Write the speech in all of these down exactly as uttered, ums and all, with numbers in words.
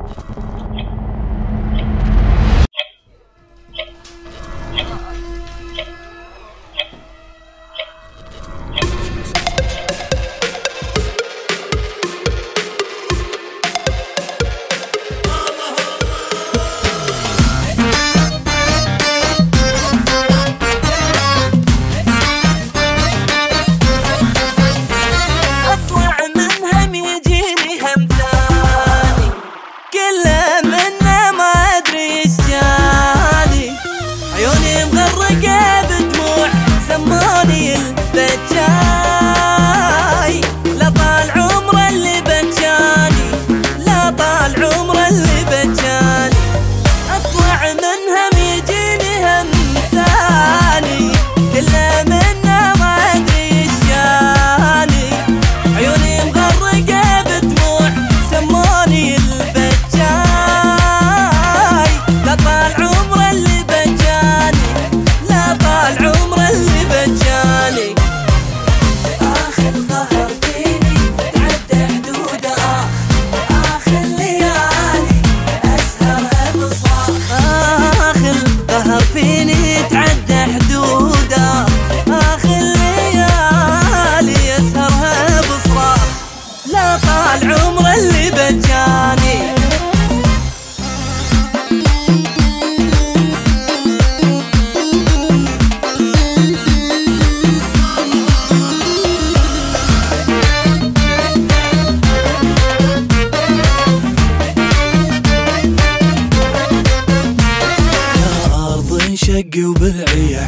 شقي وبلعي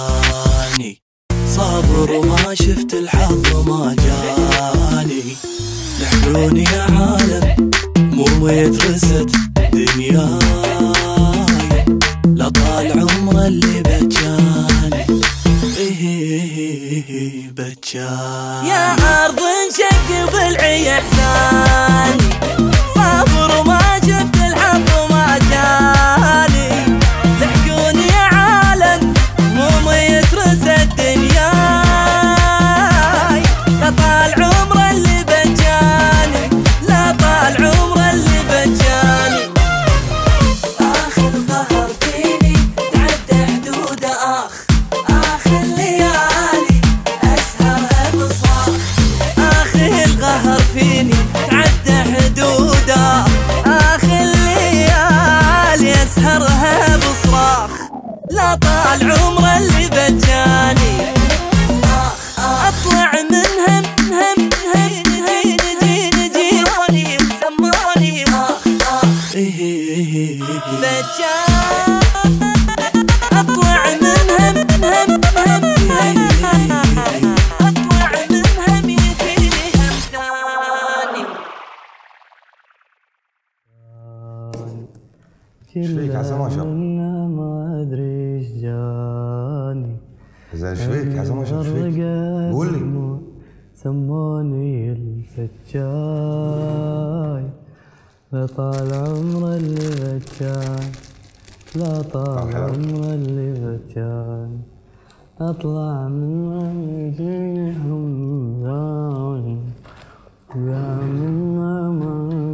احزاني، صابر وما شفت الحظ ما جاني. لحقوني يا عالم مو مترست دنياي، لا طال عمر اللي بجاني ايه بجاني. يا أرض انشقي وبلعي احزاني، صابر وما شفت الحظ ما جاني. لحقوني يا عالم مو مترست دنياي، لا طال عمر اللي بجاني، لا طال عمر اللي بجاني. آخر ظهر فيني تعدى حدود آخ، آخر ليالي أسهرها بصاخ. آخر القهر فيني تعدى حدوده، آخر ليالي أسهرها بصراخ. لا طال عمر اللي بجاني، أطلع من هم هم هم هين جين جيراني سموني بجاني. أطلع من هم هم هم أطلع من هم يجيني هم ثاني. ايش فيك يا عزام اشرف؟ ما ادري ايش جاني. زين ايش فيك يا عزام اشرف؟ ايش فيك؟ قول لي. سموني الفجاي، لا طال عمر اللي بجاني، لا طال عمر اللي بجاني. اطلع من يجيني همداني، يا من ما